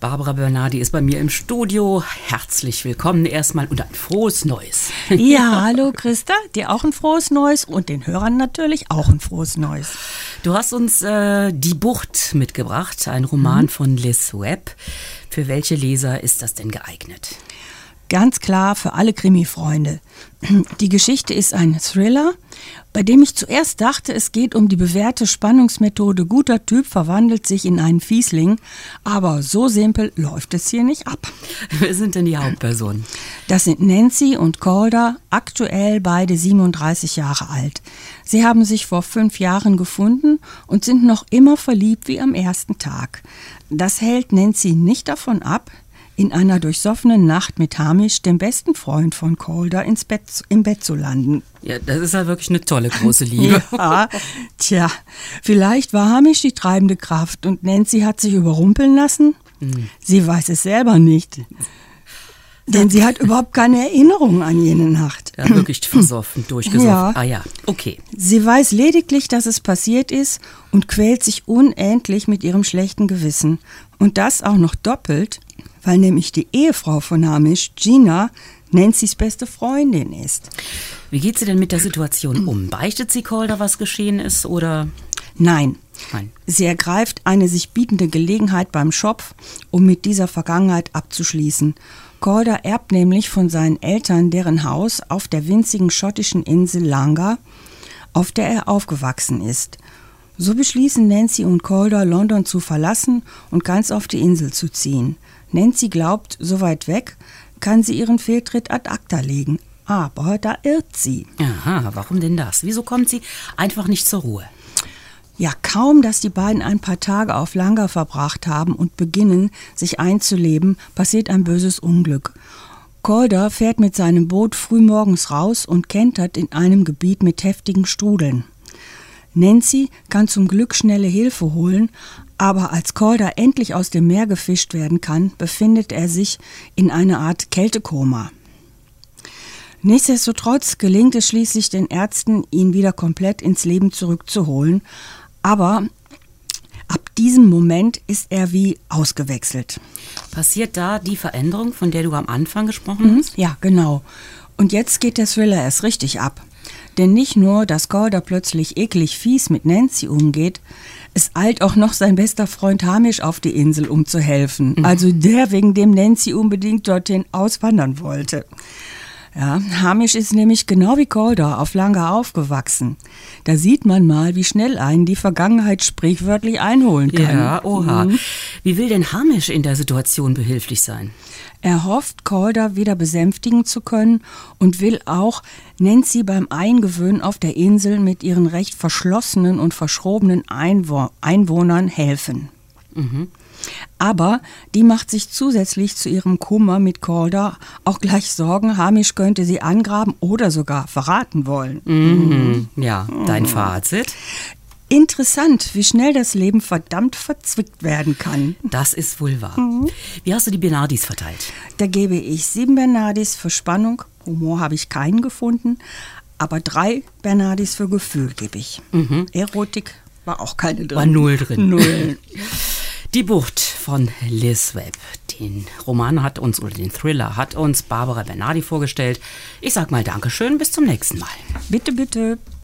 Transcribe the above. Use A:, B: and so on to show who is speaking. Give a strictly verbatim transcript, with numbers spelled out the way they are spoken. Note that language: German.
A: Barbara Bernardi ist bei mir im Studio. Herzlich willkommen erstmal und ein frohes Neues.
B: Ja, hallo Christa, dir auch ein frohes Neues und den Hörern natürlich auch ein frohes Neues.
A: Du hast uns äh, Die Bucht mitgebracht, ein Roman mhm. von Liz Webb. Für welche Leser ist das denn geeignet?
B: Ganz klar für alle Krimi-Freunde. Die Geschichte ist ein Thriller, bei dem ich zuerst dachte, es geht um die bewährte Spannungsmethode guter Typ verwandelt sich in einen Fiesling, aber so simpel läuft es hier nicht ab.
A: Wer sind denn die Hauptpersonen?
B: Das sind Nancy und Calder, aktuell beide siebenunddreißig Jahre alt. Sie haben sich vor fünf Jahren gefunden und sind noch immer verliebt wie am ersten Tag. Das hält Nancy nicht davon ab, in einer durchsoffenen Nacht mit Hamish, dem besten Freund von Calder, ins Bett, im Bett zu landen.
A: Ja, das ist ja wirklich eine tolle große Liebe.
B: Ja, tja, vielleicht war Hamish die treibende Kraft und Nancy hat sich überrumpeln lassen. Mhm. Sie weiß es selber nicht. Denn sie hat überhaupt keine Erinnerung an jene Nacht.
A: Ja, wirklich versoffen, durchgesoffen.
B: Ja.
A: Ah ja, okay.
B: Sie weiß lediglich, dass es passiert ist und quält sich unendlich mit ihrem schlechten Gewissen. Und das auch noch doppelt, weil nämlich die Ehefrau von Hamish, Gina, Nancy's beste Freundin ist.
A: Wie geht sie denn mit der Situation um? Beichtet sie Calder, was geschehen ist, oder?
B: Nein.
A: Nein.
B: Sie ergreift eine sich bietende Gelegenheit beim Schopf, um mit dieser Vergangenheit abzuschließen. Calder erbt nämlich von seinen Eltern deren Haus auf der winzigen schottischen Insel Langa, auf der er aufgewachsen ist. So beschließen Nancy und Calder, London zu verlassen und ganz auf die Insel zu ziehen. Nancy glaubt, so weit weg kann sie ihren Fehltritt ad acta legen. Aber da irrt sie.
A: Aha, warum denn das? Wieso kommt sie einfach nicht zur Ruhe?
B: Ja, kaum, dass die beiden ein paar Tage auf Langa verbracht haben und beginnen, sich einzuleben, passiert ein böses Unglück. Calder fährt mit seinem Boot frühmorgens raus und kentert in einem Gebiet mit heftigen Strudeln. Nancy kann zum Glück schnelle Hilfe holen, aber als Calder endlich aus dem Meer gefischt werden kann, befindet er sich in einer Art Kältekoma. Nichtsdestotrotz gelingt es schließlich den Ärzten, ihn wieder komplett ins Leben zurückzuholen, aber ab diesem Moment ist er wie ausgewechselt.
A: Passiert da die Veränderung, von der du am Anfang gesprochen hast?
B: Ja, genau. Und jetzt geht der Thriller erst richtig ab. Denn nicht nur, dass Calder plötzlich eklig fies mit Nancy umgeht, es eilt auch noch sein bester Freund Hamish auf die Insel, um zu helfen. Mhm. Also der, wegen dem Nancy unbedingt dorthin auswandern wollte. Ja, Hamish ist nämlich genau wie Calder auf Langa aufgewachsen. Da sieht man mal, wie schnell einen die Vergangenheit sprichwörtlich einholen kann.
A: Ja, oha. Mhm. Wie will denn Hamish in der Situation behilflich sein?
B: Er hofft, Calder wieder besänftigen zu können und will auch Nancy beim Eingewöhnen auf der Insel mit ihren recht verschlossenen und verschrobenen Einwo- Einwohnern helfen.
A: Mhm.
B: Aber die macht sich zusätzlich zu ihrem Kummer mit Calder auch gleich Sorgen, Hamish könnte sie angraben oder sogar verraten wollen.
A: Mhm. Ja, dein Fazit?
B: Interessant, wie schnell das Leben verdammt verzwickt werden kann.
A: Das ist wohl wahr. Mhm. Wie hast du die Bernardis verteilt?
B: Da gebe ich sieben Bernardis für Spannung, Humor habe ich keinen gefunden, aber drei Bernardis für Gefühl gebe ich. Mhm. Erotik war auch keine drin.
A: War null drin.
B: Null.
A: Die Bucht von Liz Webb. Den Roman hat uns, oder den Thriller hat uns Barbara Bernardi vorgestellt. Ich sag mal Dankeschön, bis zum nächsten Mal.
B: Bitte, bitte.